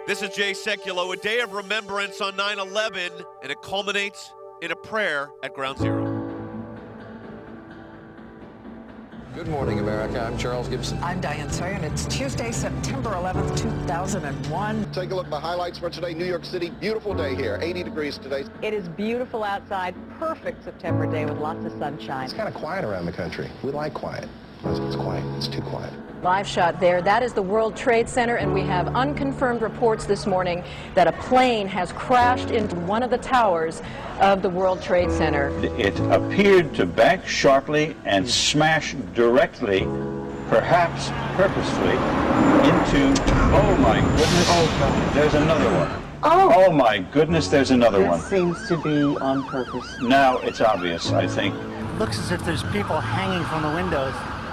This is Jay Sekulow, a day of remembrance on 9/11, and it culminates in a prayer at Ground Zero. Good morning, America. I'm Charles Gibson. I'm Diane Sawyer, and it's Tuesday, September 11th, 2001. Take a look at the highlights for today. New York City, beautiful day here, 80 degrees today. It is beautiful outside, perfect September day with lots of sunshine. It's kind of quiet around the country. We like quiet. It's quiet. It's too quiet. Live shot there. That is the World Trade Center, and we have unconfirmed reports this morning that a plane has crashed into one of the towers of the World Trade Center. It appeared to bank sharply and smash directly, perhaps purposefully, into, oh my goodness, there's another one. Oh my goodness, there's another one. This seems to be on purpose. Now it's obvious, I think. Looks as if there's people hanging from the windows.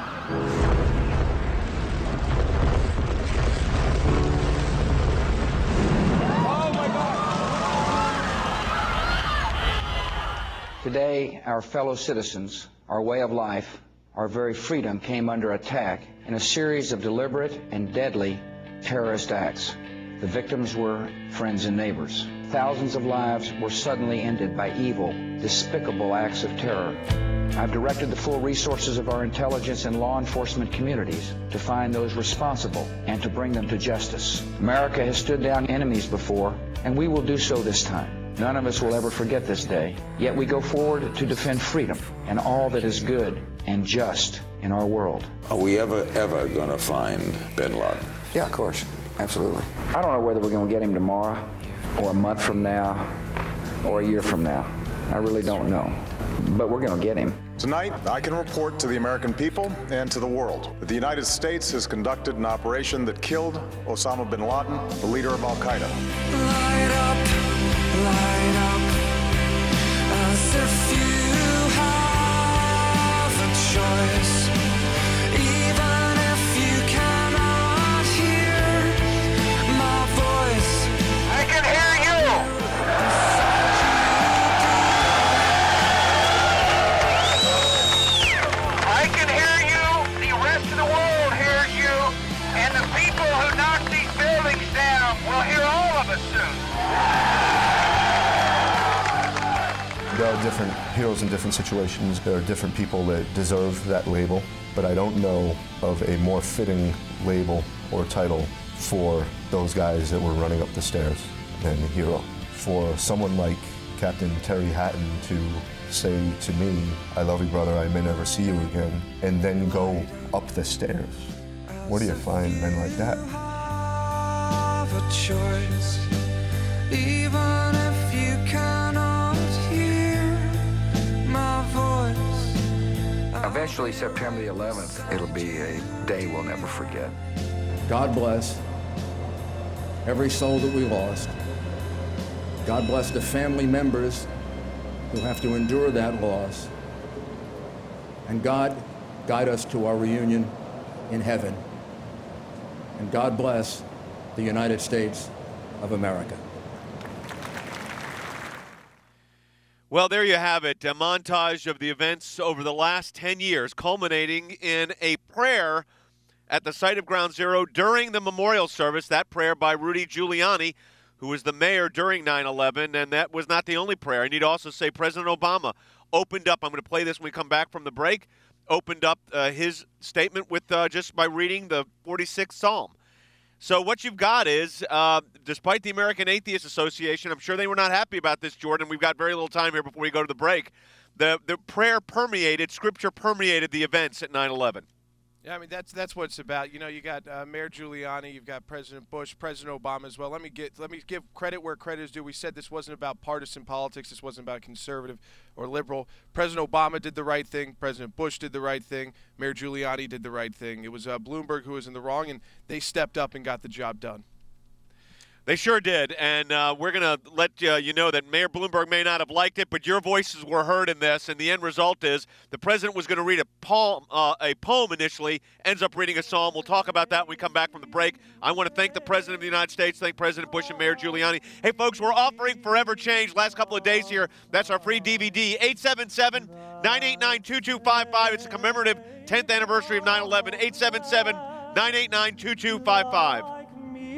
Today, our fellow citizens, our way of life, our very freedom came under attack in a series of deliberate and deadly terrorist acts. The victims were friends and neighbors. Thousands of lives were suddenly ended by evil, despicable acts of terror. I've directed the full resources of our intelligence and law enforcement communities to find those responsible and to bring them to justice. America has stood down enemies before, and we will do so this time. None of us will ever forget this day, yet we go forward to defend freedom and all that is good and just in our world. Are we ever going to find bin Laden? Yeah, of course. Absolutely. I don't know whether we're going to get him tomorrow or a month from now or a year from now. I really don't know. But we're going to get him. Tonight, I can report to the American people and to the world that the United States has conducted an operation that killed Osama bin Laden, the leader of Al-Qaeda. Light up, as if you have a choice, even if you cannot hear my voice. I can hear you. I can hear you, the rest of the world hears you, and the people who knock these buildings down will hear all of us soon. There are different heroes in different situations. There are different people that deserve that label, but I don't know of a more fitting label or title for those guys that were running up the stairs than hero. For someone like Captain Terry Hatton to say to me, "I love you, brother, I may never see you again," and then go up the stairs. Where do you find men like that? Have a choice, even if you cannot hear my voice. Eventually, September the 11th, it'll be a day we'll never forget. God bless every soul that we lost. God bless the family members who have to endure that loss. And God guide us to our reunion in heaven. And God bless the United States of America. Well, there you have it, a montage of the events over the last 10 years, culminating in a prayer at the site of Ground Zero during the memorial service, that prayer by Rudy Giuliani, who was the mayor during 9/11, and that was not the only prayer. I need to also say President Obama opened up, I'm going to play this when we come back from the break, opened up his statement with just by reading the 46th Psalm. So what you've got is, despite the American Atheist Association, I'm sure they were not happy about this, Jordan. We've got very little time here before we go to the break. The prayer permeated, Scripture permeated the events at 9/11. Yeah, I mean, that's what it's about. You know, you got Mayor Giuliani, you've got President Bush, President Obama as well. Let me give credit where credit is due. We said this wasn't about partisan politics. This wasn't about conservative or liberal. President Obama did the right thing. President Bush did the right thing. Mayor Giuliani did the right thing. It was Bloomberg who was in the wrong, and they stepped up and got the job done. They sure did, and we're going to let you know that Mayor Bloomberg may not have liked it, but your voices were heard in this, and the end result is the president was going to read a poem initially, ends up reading a psalm. We'll talk about that when we come back from the break. I want to thank the President of the United States, thank President Bush and Mayor Giuliani. Hey, folks, we're offering Forever Change last couple of days here. That's our free DVD, 877-989-2255. It's a commemorative 10th anniversary of 9/11, 877-989-2255.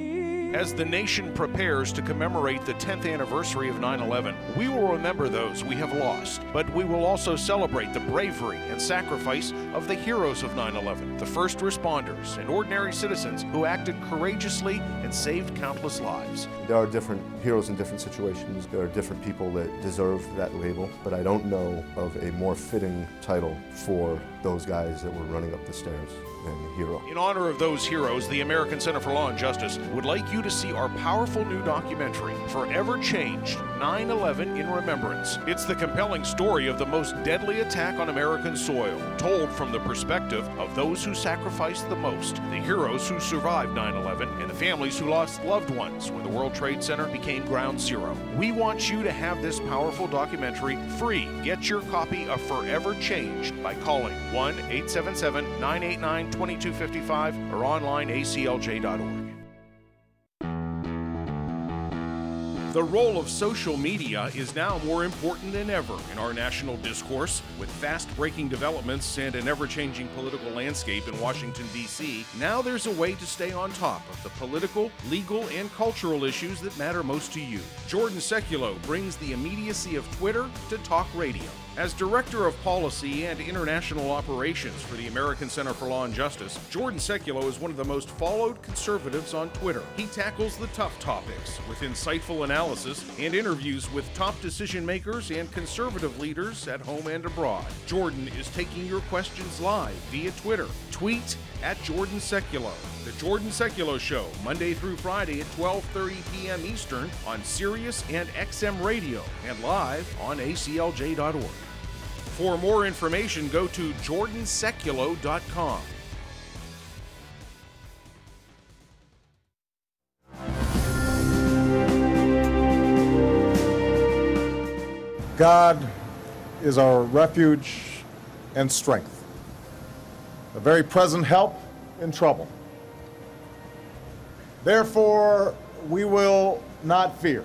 As the nation prepares to commemorate the 10th anniversary of 9/11, we will remember those we have lost, but we will also celebrate the bravery and sacrifice of the heroes of 9/11, the first responders and ordinary citizens who acted courageously and saved countless lives. There are different heroes in different situations. There are different people that deserve that label, but I don't know of a more fitting title for those guys that were running up the stairs than hero. In honor of those heroes, the American Center for Law and Justice would like you to see our powerful new documentary, Forever Changed, 9/11 in Remembrance. It's the compelling story of the most deadly attack on American soil, told from the perspective of those who sacrificed the most, the heroes who survived 9/11, and the families who lost loved ones when the World Trade Center became ground zero. We want you to have this powerful documentary free. Get your copy of Forever Changed by calling 1-877-989-2255 or online aclj.org. The role of social media is now more important than ever in our national discourse. With fast-breaking developments and an ever-changing political landscape in Washington, D.C., now there's a way to stay on top of the political, legal, and cultural issues that matter most to you. Jordan Sekulow brings the immediacy of Twitter to talk radio. As Director of Policy and International Operations for the American Center for Law and Justice, Jordan Sekulow is one of the most followed conservatives on Twitter. He tackles the tough topics with insightful analysis and interviews with top decision makers and conservative leaders at home and abroad. Jordan is taking your questions live via Twitter. Tweet at Jordan Sekulow. The Jordan Sekulow Show, Monday through Friday at 12:30 p.m. Eastern on Sirius and XM Radio and live on aclj.org. For more information, go to jordansekulow.com. God is our refuge and strength, a very present help in trouble. Therefore, we will not fear.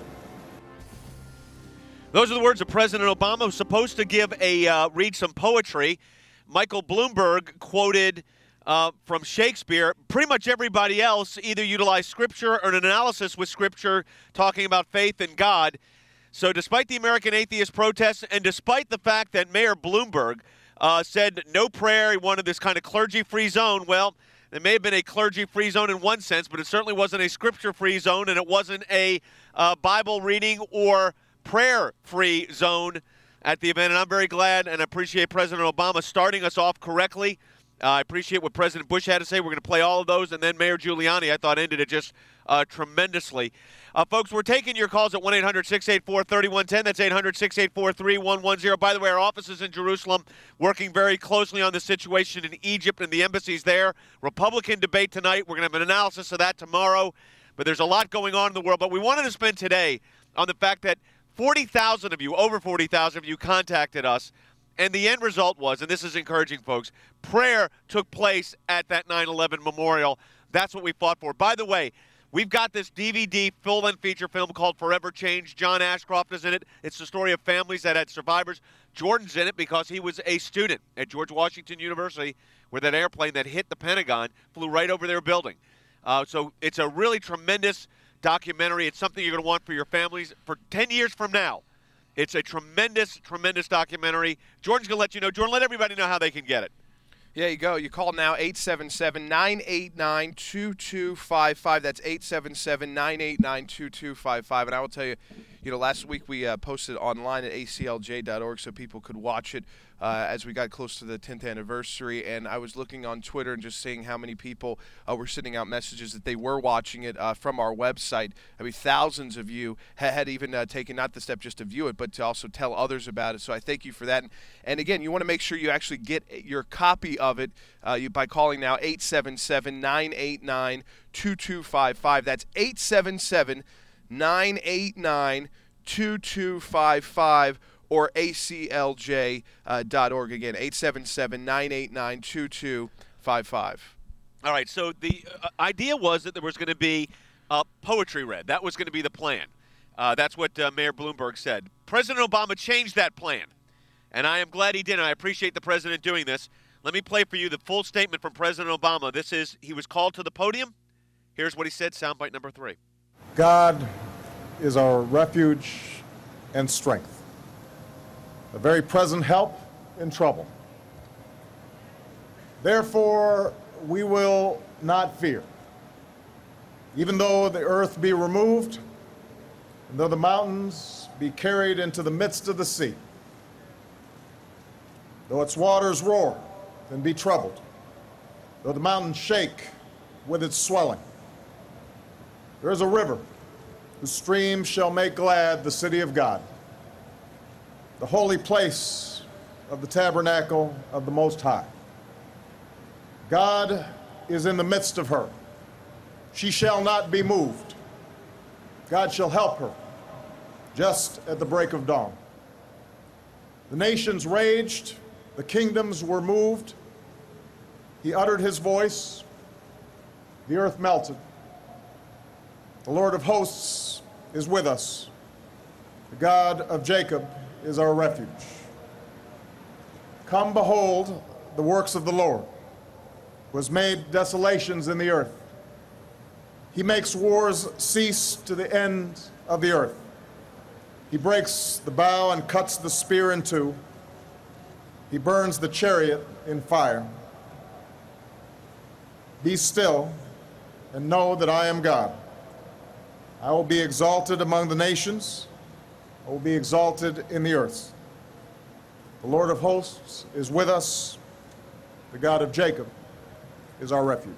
Those are the words of President Obama, who's supposed to read some poetry. Michael Bloomberg quoted from Shakespeare. Pretty much everybody else either utilized Scripture or an analysis with Scripture talking about faith in God. So despite the American Atheist protests and despite the fact that Mayor Bloomberg said no prayer, he wanted this kind of clergy-free zone, well, there may have been a clergy-free zone in one sense, but it certainly wasn't a Scripture-free zone, and it wasn't a Bible reading or prayer-free zone at the event, and I'm very glad and appreciate President Obama starting us off correctly. I appreciate what President Bush had to say. We're going to play all of those, and then Mayor Giuliani, I thought, ended it just tremendously. Folks, we're taking your calls at 1-800-684-3110. That's 800-684-3110. By the way, our office is in Jerusalem, working very closely on the situation in Egypt and the embassies there. Republican debate tonight. We're going to have an analysis of that tomorrow, but there's a lot going on in the world. But we wanted to spend today on the fact that 40,000 of you, over 40,000 of you, contacted us, and the end result was, and this is encouraging, folks, prayer took place at that 9/11 memorial. That's what we fought for. By the way, we've got this DVD full-length feature film called Forever Changed. John Ashcroft is in it. It's the story of families that had survivors. Jordan's in it because he was a student at George Washington University, where that airplane that hit the Pentagon flew right over their building. So it's a really tremendous documentary. It's something you're going to want for your families for 10 years from now. It's a tremendous, tremendous documentary. Jordan's going to let you know. Jordan, let everybody know how they can get it. Yeah, you go. You call now 877-989-2255. That's 877-989-2255. And I will tell you, last week we posted online at aclj.org so people could watch it as we got close to the 10th anniversary. And I was looking on Twitter and just seeing how many people were sending out messages that they were watching it from our website. I mean, thousands of you had even taken not the step just to view it, but to also tell others about it. So I thank you for that. And again, you want to make sure you actually get your copy of it by calling now 877-989-2255. That's 877-989-2255 or aclj.org. Again, 877-989-2255. All right, so the idea was that there was going to be poetry read. That was going to be the plan. That's what Mayor Bloomberg said. President Obama changed that plan, and I am glad he did, and I appreciate the president doing this. Let me play for you the full statement from President Obama. He was called to the podium. Here's what he said, soundbite number 3. God is our refuge and strength, a very present help in trouble. Therefore, we will not fear, even though the earth be removed, and though the mountains be carried into the midst of the sea, though its waters roar and be troubled, though the mountains shake with its swelling. There is a river whose streams shall make glad the city of God, the holy place of the tabernacle of the Most High. God is in the midst of her. She shall not be moved. God shall help her just at the break of dawn. The nations raged, the kingdoms were moved. He uttered his voice, the earth melted. The Lord of hosts is with us. The God of Jacob is our refuge. Come behold the works of the Lord, who has made desolations in the earth. He makes wars cease to the end of the earth. He breaks the bow and cuts the spear in two. He burns the chariot in fire. Be still and know that I am God. I will be exalted among the nations. I will be exalted in the earth. The Lord of hosts is with us. The God of Jacob is our refuge.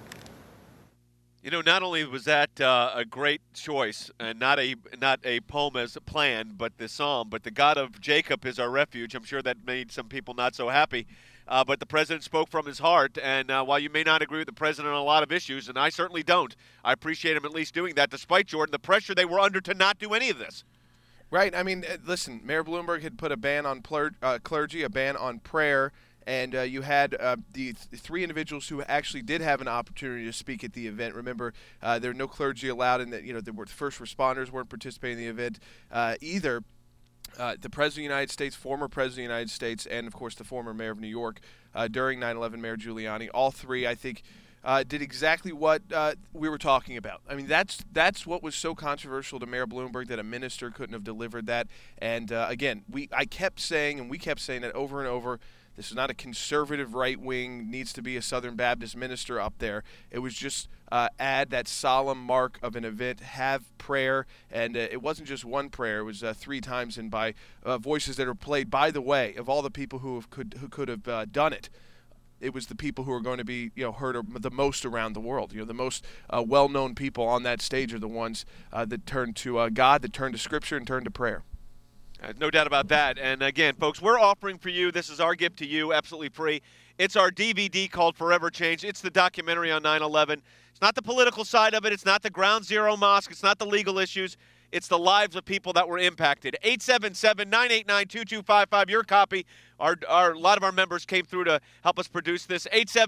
You know, not only was that a great choice and not a poem as planned, but the psalm, but the God of Jacob is our refuge. I'm sure that made some people not so happy. But the president spoke from his heart, and while you may not agree with the president on a lot of issues, and I certainly don't, I appreciate him at least doing that, despite, Jordan, the pressure they were under to not do any of this. Right. I mean, listen, Mayor Bloomberg had put a ban on clergy, a ban on prayer, and you had the three individuals who actually did have an opportunity to speak at the event. Remember, there were no clergy allowed, and the first responders weren't participating in the event either. The President of the United States, former President of the United States, and, of course, the former Mayor of New York during 9/11, Mayor Giuliani, all three, I think, did exactly what we were talking about. I mean, that's what was so controversial to Mayor Bloomberg, that a minister couldn't have delivered that. And, again, we kept saying that over and over, this is not a conservative right-wing, needs to be a Southern Baptist minister up there. It was just add that solemn mark of an event, have prayer, and it wasn't just one prayer. It was three times, and by voices that are played, by the way, of all the people who could have done it. It was the people who are going to be, heard the most around the world. The most well-known people on that stage are the ones that turn to God, that turn to Scripture, and turn to prayer. No doubt about that. And again, folks, we're offering for you, this is our gift to you, absolutely free. It's our DVD called Forever Change. It's the documentary on 9/11. It's not the political side of it. It's not the Ground Zero Mosque. It's not the legal issues. It's the lives of people that were impacted. 877-989-2255, your copy. A lot of our members came through to help us produce this.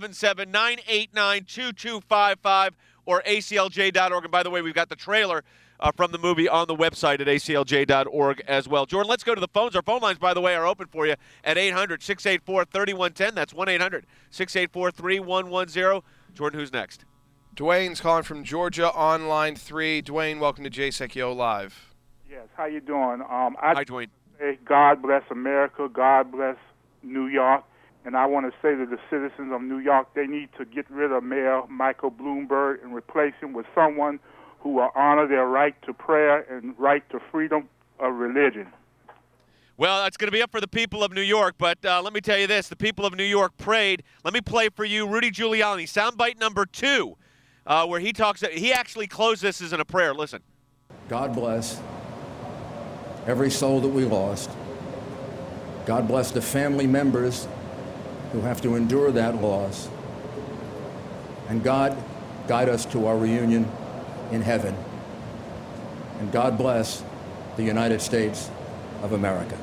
877-989-2255 or aclj.org. And by the way, we've got the trailer from the movie on the website at aclj.org as well. Jordan, let's go to the phones. Our phone lines, by the way, are open for you at 800-684-3110. That's 1-800-684-3110. Jordan, who's next? Dwayne's calling from Georgia on line 3. Dwayne, welcome to JSEC Live. Yes, how you doing? Hi, Dwayne. Say God bless America, God bless New York, and I want to say to the citizens of New York, they need to get rid of Mayor Michael Bloomberg and replace him with someone who will honor their right to prayer and right to freedom of religion. Well, that's going to be up for the people of New York, but let me tell you this. The people of New York prayed. Let me play for you Rudy Giuliani, soundbite number 2, where he actually closed this as in a prayer. Listen. God bless every soul that we lost. God bless the family members who have to endure that loss. And God, guide us to our reunion in heaven. And God bless the United States of America.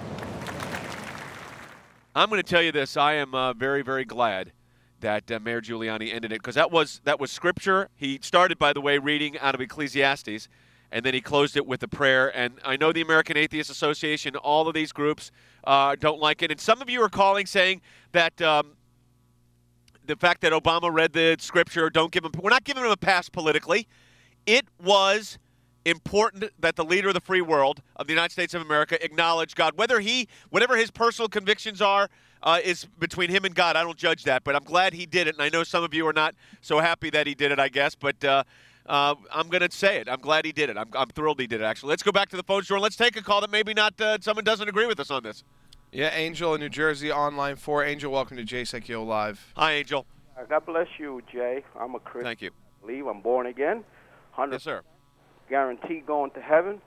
I'm going to tell you this. I am very, very glad that Mayor Giuliani ended it, because that was Scripture. He started, by the way, reading out of Ecclesiastes, and then he closed it with a prayer. And I know the American Atheist Association, all of these groups don't like it. And some of you are calling saying that the fact that Obama read the Scripture, we're not giving him a pass politically. it was important that the leader of the free world of the United States of America acknowledge God. Whatever his personal convictions are, is between him and God. I don't judge that, but I'm glad he did it, and I know some of you are not so happy that he did it, I guess, but I'm going to say it. I'm glad he did it. I'm thrilled he did it, actually. Let's go back to the phone store, and let's take a call that maybe not someone doesn't agree with us on this. Yeah, Angel in New Jersey on line 4. Angel, welcome to JSECO Live. Hi, Angel. God bless you, Jay. I'm a Christian. Thank you. I believe I'm born again. 100% Yes, sir. Guaranteed going to heaven.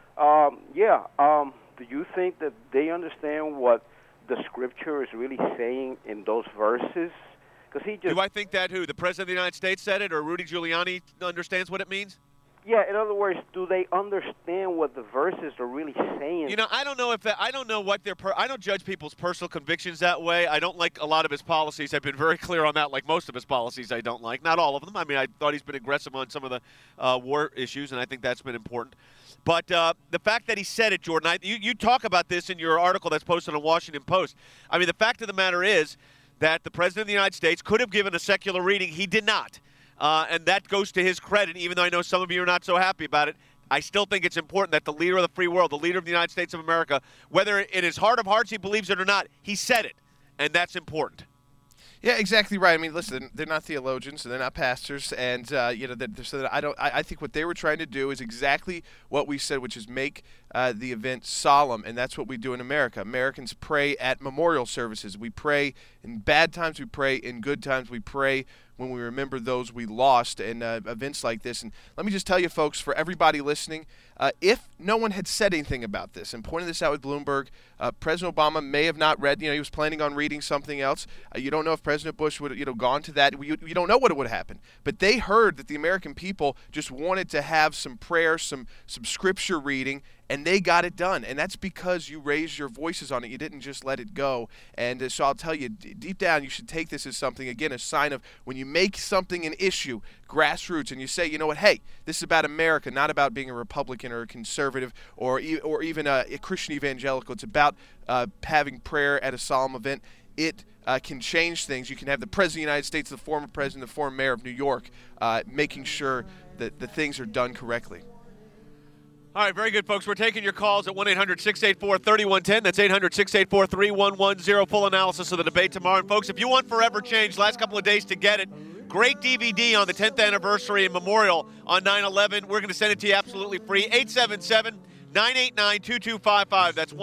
Do you think that they understand what the Scripture is really saying in those verses? Do I think that who? The President of the United States said it, or Rudy Giuliani understands what it means? Yeah, in other words, do they understand what the verses are really saying? You know, I don't know if that. I don't know what I don't judge people's personal convictions that way. I don't like a lot of his policies. I've been very clear on that. Like most of his policies, I don't like. Not all of them. I mean, I thought he's been aggressive on some of the war issues, and I think that's been important. But the fact that he said it, Jordan, you talk about this in your article that's posted on Washington Post. I mean, the fact of the matter is that the President of the United States could have given a secular reading. He did not. And that goes to his credit, even though I know some of you are not so happy about it. I still think it's important that the leader of the free world, the leader of the United States of America, whether in his heart of hearts he believes it or not, he said it. And that's important. Yeah, exactly right. I mean, listen, they're not theologians and they're not pastors, and I think what they were trying to do is exactly what we said, which is make the event solemn, and that's what we do in America. Americans pray at memorial services. We pray in bad times. We pray in good times. We pray when we remember those we lost in events like this. And let me just tell you, folks, for everybody listening, if no one had said anything about this and pointed this out with Bloomberg, President Obama may have not read, he was planning on reading something else. You don't know if President Bush would have gone to that. You don't know what would have happened. But they heard that the American people just wanted to have some prayer, some scripture reading, and they got it done. And that's because you raised your voices on it. You didn't just let it go. And so I'll tell you, deep down, you should take this as something, again, a sign of when you make something an issue, grassroots, and you say, you know what, hey, this is about America, not about being a Republican or a conservative or even a Christian evangelical. It's about having prayer at a solemn event. It can change things. You can have the President of the United States, the former President, the former Mayor of New York, making sure that the things are done correctly. All right, very good, folks. We're taking your calls at 1-800-684-3110. That's 800-684-3110. Full analysis of the debate tomorrow. And, folks, if you want Forever Change, last couple of days to get it, great DVD on the 10th anniversary and memorial on 9/11. We're going to send it to you absolutely free. 877-989-2255. That's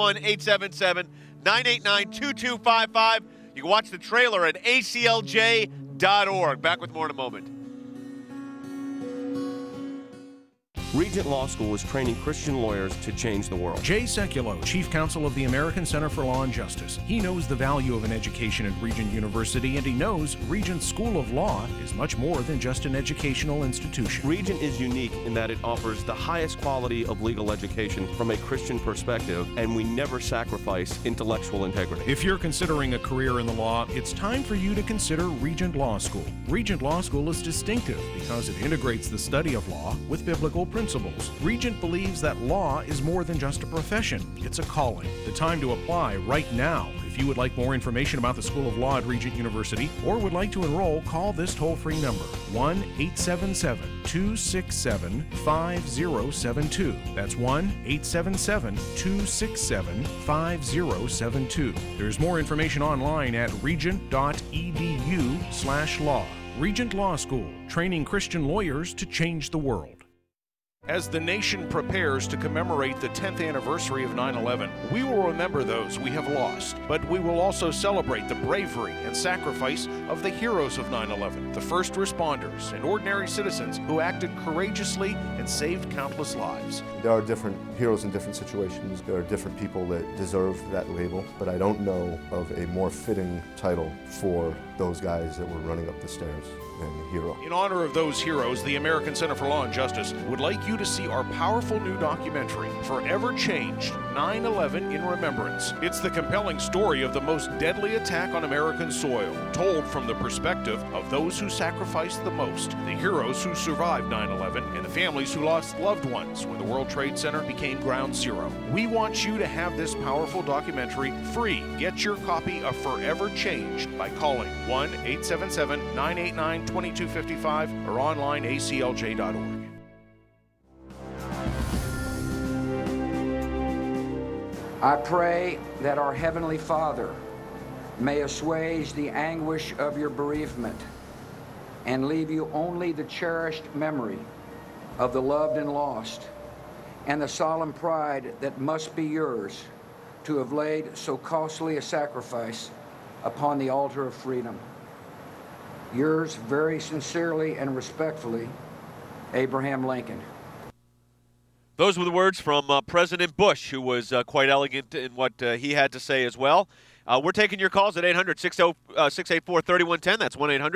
1-877-989-2255. You can watch the trailer at aclj.org. Back with more in a moment. Regent Law School is training Christian lawyers to change the world. Jay Sekulow, Chief Counsel of the American Center for Law and Justice. He knows the value of an education at Regent University, and he knows Regent School of Law is much more than just an educational institution. Regent is unique in that it offers the highest quality of legal education from a Christian perspective, and we never sacrifice intellectual integrity. If you're considering a career in the law, it's time for you to consider Regent Law School. Regent Law School is distinctive because it integrates the study of law with biblical principles. Regent believes that law is more than just a profession. It's a calling. The time to apply right now. If you would like more information about the School of Law at Regent University or would like to enroll, call this toll-free number, 1-877-267-5072. That's 1-877-267-5072. There's more information online at regent.edu/law. Regent Law School, training Christian lawyers to change the world. As the nation prepares to commemorate the 10th anniversary of 9/11, we will remember those we have lost, but we will also celebrate the bravery and sacrifice of the heroes of 9/11, the first responders and ordinary citizens who acted courageously and saved countless lives. There are different heroes in different situations. There are different people that deserve that label, but I don't know of a more fitting title for those guys that were running up the stairs than hero. In honor of those heroes, the American Center for Law and Justice would like you to see our powerful new documentary, Forever Changed, 9/11 in Remembrance. It's the compelling story of the most deadly attack on American soil, told from the perspective of those who sacrificed the most, the heroes who survived 9/11, and the families who lost loved ones when the World Trade Center became ground zero. We want you to have this powerful documentary free. Get your copy of Forever Changed by calling 1-877-989-2255 or online aclj.org. I pray that our Heavenly Father may assuage the anguish of your bereavement and leave you only the cherished memory of the loved and lost, and the solemn pride that must be yours to have laid so costly a sacrifice upon the altar of freedom. Yours very sincerely and respectfully, Abraham Lincoln. Those were the words from President Bush, who was quite elegant in what he had to say as well. We're taking your calls at 800-684-3110. That's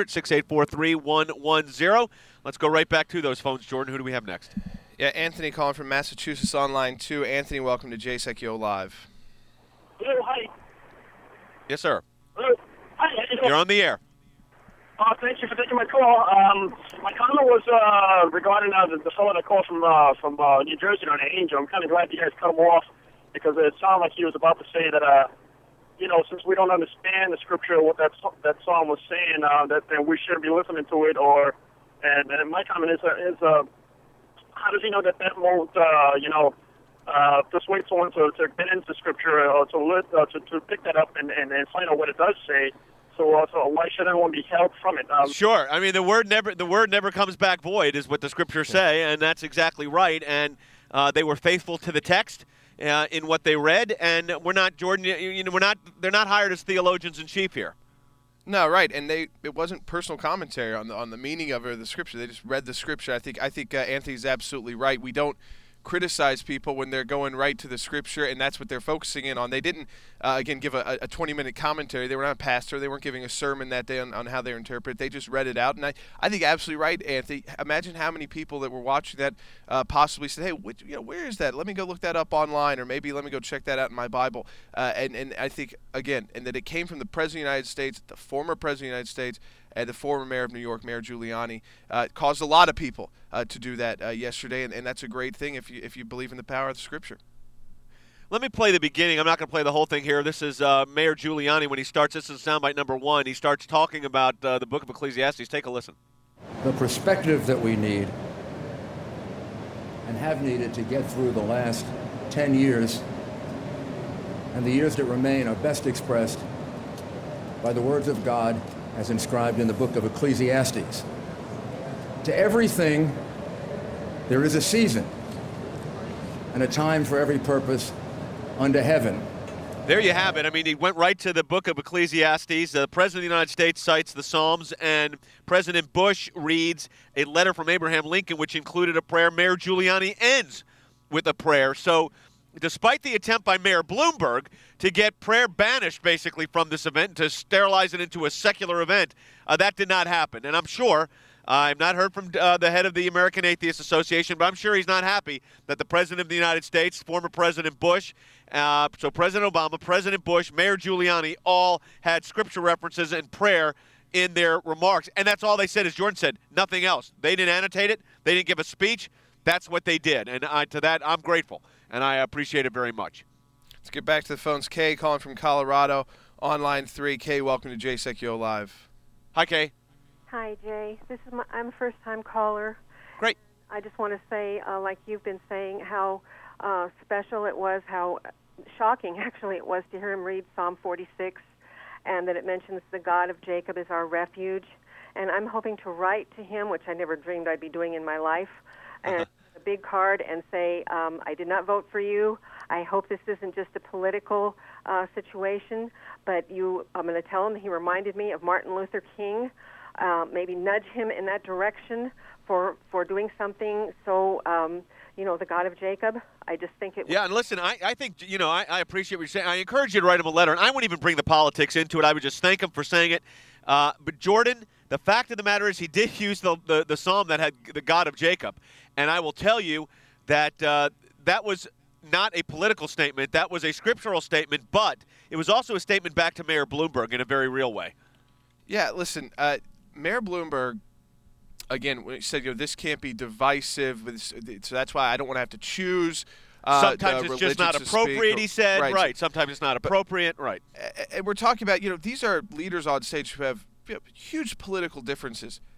1-800-684-3110. Let's go right back to those phones. Jordan, who do we have next? Yeah, Anthony calling from Massachusetts on line 2. Anthony, welcome to JSEC Live. Hello, hi. Yes, sir. Hello. Hi. You're on the air. Thank you for taking my call. My comment was regarding the fellow that called from New Jersey on Angel. I'm kind of glad you guys cut him off because it sounded like he was about to say that, since we don't understand the scripture, what that psalm was saying, that then we shouldn't be listening to it. And my comment is how does he know that won't, persuade someone to get into scripture or to pick that up and find out what it does say? So why should anyone be held from it? Sure. I mean, the word never comes back void, is what the scriptures say, and that's exactly right. And they were faithful to the text in what they read, and we're not, Jordan. They're not hired as theologians in chief here. No, right, and it wasn't personal commentary on the meaning of it or the scripture. They just read the scripture. I think Anthony's absolutely right. We don't criticize people when they're going right to the scripture, and that's what they're focusing in on. They didn't, again, give a 20-minute commentary. They were not a pastor. They weren't giving a sermon that day on how they interpret. They just read it out, and I think absolutely right, Anthony. Imagine how many people that were watching that possibly said, hey, where is that? Let me go look that up online, or maybe let me go check that out in my Bible. And I think, again, and that it came from the President of the United States, the former President of the United States, and the former mayor of New York, Mayor Giuliani, caused a lot of people to do that yesterday, and that's a great thing if you believe in the power of the Scripture. Let me play the beginning. I'm not going to play the whole thing here. This is Mayor Giuliani when he starts. This is soundbite number 1. He starts talking about the book of Ecclesiastes. Take a listen. The perspective that we need and have needed to get through the last 10 years and the years that remain are best expressed by the words of God as inscribed in the book of Ecclesiastes. To everything, there is a season and a time for every purpose under heaven. There you have it. I mean, he went right to the book of Ecclesiastes. The President of the United States cites the Psalms, and President Bush reads a letter from Abraham Lincoln, which included a prayer. Mayor Giuliani ends with a prayer. So despite the attempt by Mayor Bloomberg to get prayer banished basically from this event, to sterilize it into a secular event, that did not happen. And I'm sure, I've not heard from the head of the American Atheist Association, but I'm sure he's not happy that the President of the United States, former President Bush, so President Obama, President Bush, Mayor Giuliani, all had scripture references and prayer in their remarks. And that's all they said, as Jordan said, nothing else. They didn't annotate it. They didn't give a speech. That's what they did. And to that, I'm grateful. And I appreciate it very much. Let's get back to the phones. Kay calling from Colorado on line 3. Kay, welcome to JSEC Live. Hi, Kay. Hi, Jay. I'm a first-time caller. Great. I just want to say, like you've been saying, how special it was, how shocking, actually, it was to hear him read Psalm 46, and that it mentions the God of Jacob is our refuge. And I'm hoping to write to him, which I never dreamed I'd be doing in my life, and a big card and say, I did not vote for you. I hope this isn't just a political situation, but I'm going to tell him he reminded me of Martin Luther King. Maybe nudge him in that direction for doing something so, the God of Jacob. I just think it. Yeah, and listen, I think, I appreciate what you're saying. I encourage you to write him a letter, and I wouldn't even bring the politics into it. I would just thank him for saying it. But Jordan, the fact of the matter is he did use the psalm that had the God of Jacob. And I will tell you that that was not a political statement. That was a scriptural statement, but it was also a statement back to Mayor Bloomberg in a very real way. Yeah, listen, Mayor Bloomberg, again, when he said, this can't be divisive, so that's why I don't want to have to choose. Sometimes it's just not appropriate, he said. Right. Sometimes it's not appropriate. Right. And we're talking about, these are leaders on stage who have huge political differences.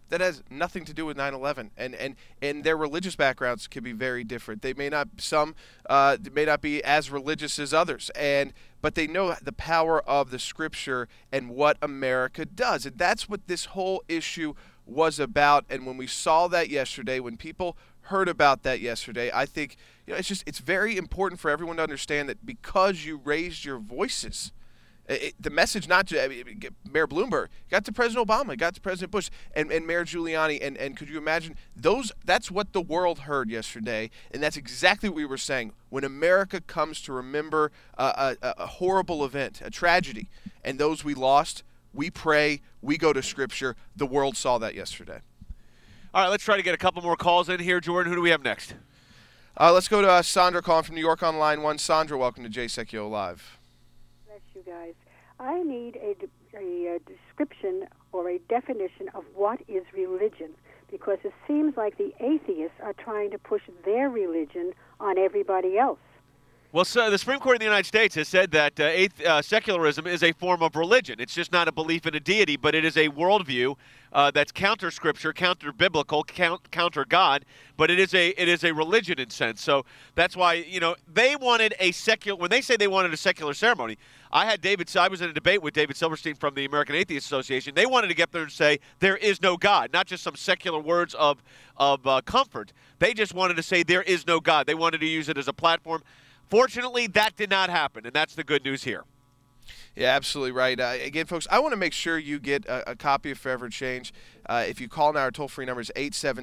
that has nothing to do with 9/11, and their religious backgrounds can be very different. They may not may not be as religious as others, but they know the power of the Scripture and what America does, and that's what this whole issue was about. And when we saw that yesterday, when people heard about that yesterday, I think it's very important for everyone to understand that because you raised your voices. The message not to Mayor Bloomberg, got to President Obama, got to President Bush, and Mayor Giuliani, and could you imagine that's what the world heard yesterday, and that's exactly what we were saying. When America comes to remember a horrible event, a tragedy, and those we lost, we pray, we go to Scripture. The world saw that yesterday. All right, let's try to get a couple more calls in here. Jordan, who do we have next? Let's go to Sandra calling from New York on line 1. Sandra, welcome to Jay Sekulow Live. You guys, I need a description or a definition of what is religion, because it seems like the atheists are trying to push their religion on everybody else. Well, so the Supreme Court of the United States has said that secularism is a form of religion. It's just not a belief in a deity, but it is a worldview that's counter-scripture, counter-biblical, counter-God, but it is a religion in sense. So that's why, they wanted a secular, when they say they wanted a secular ceremony, I was in a debate with David Silverstein from the American Atheist Association. They wanted to get there and say there is no God, not just some secular words of comfort. They just wanted to say there is no God. They wanted to use it as a platform. Fortunately, that did not happen, and that's the good news here. Yeah, absolutely right. Again, folks, I want to make sure you get a copy of Forever Change. If you call now, our toll-free number is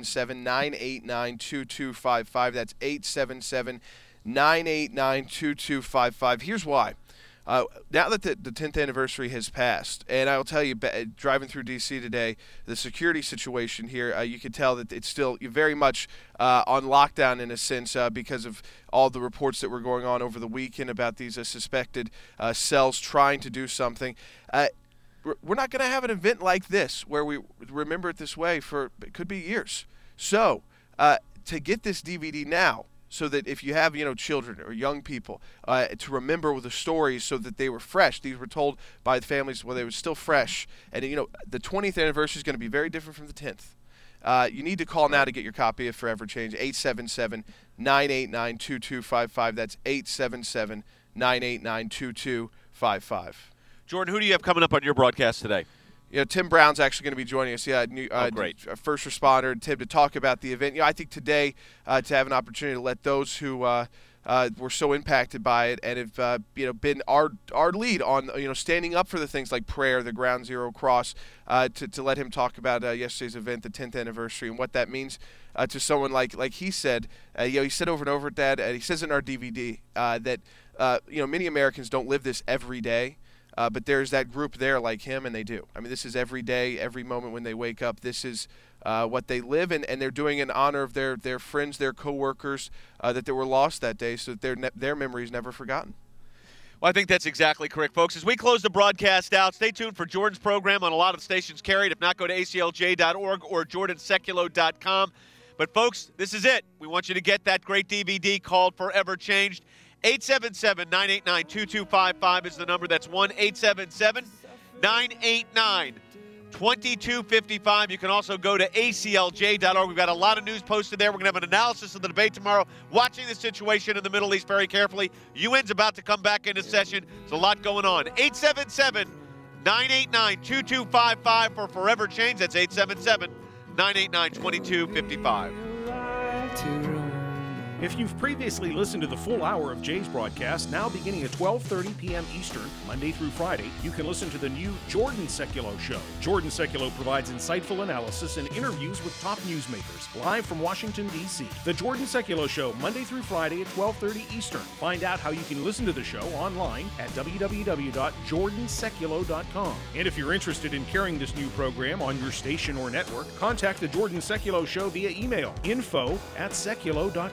877-989-2255. That's 877-989-2255. Here's why. Now that the 10th anniversary has passed, and I will tell you, driving through D.C. today, the security situation here, you can tell that it's still very much on lockdown in a sense because of all the reports that were going on over the weekend about these suspected cells trying to do something. We're not going to have an event like this where we remember it this way for, it could be years. So to get this DVD now, so that if you have, children or young people, to remember the stories so that they were fresh. These were told by the families when they were still fresh. And, the 20th anniversary is going to be very different from the 10th. You need to call now to get your copy of Forever Change, 877-989-2255. That's 877-989-2255. Jordan, who do you have coming up on your broadcast today? Tim Brown's actually going to be joining us. Great. First responder, Tim, to talk about the event. I think today to have an opportunity to let those who were so impacted by it and have been our lead on standing up for the things like prayer, the Ground Zero Cross, to let him talk about yesterday's event, the 10th anniversary, and what that means to someone like he said. He said over and over, Dad, and he says in our DVD that many Americans don't live this every day. But there's that group there like him, and they do. I mean, this is every day, every moment when they wake up. This is what they live, and they're doing in honor of their friends, their coworkers that were lost that day, so that their memory is never forgotten. Well, I think that's exactly correct, folks. As we close the broadcast out, stay tuned for Jordan's program on a lot of stations carried. If not, go to aclj.org or jordansekulow.com. But, folks, this is it. We want you to get that great DVD called Forever Changed. 877-989-2255 is the number. That's 1-877-989-2255. You can also go to aclj.org. We've got a lot of news posted there. We're going to have an analysis of the debate tomorrow, watching the situation in the Middle East very carefully. UN's about to come back into session. There's a lot going on. 877-989-2255 for Forever Change. That's 877-989-2255. If you've previously listened to the full hour of Jay's broadcast, now beginning at 12:30 p.m. Eastern, Monday through Friday, you can listen to the new Jordan Sekulow Show. Jordan Sekulow provides insightful analysis and interviews with top newsmakers, live from Washington, D.C. The Jordan Sekulow Show, Monday through Friday at 12:30 Eastern. Find out how you can listen to the show online at www.jordansekulow.com. And if you're interested in carrying this new program on your station or network, contact the Jordan Sekulow Show via email, info@sekulow.com.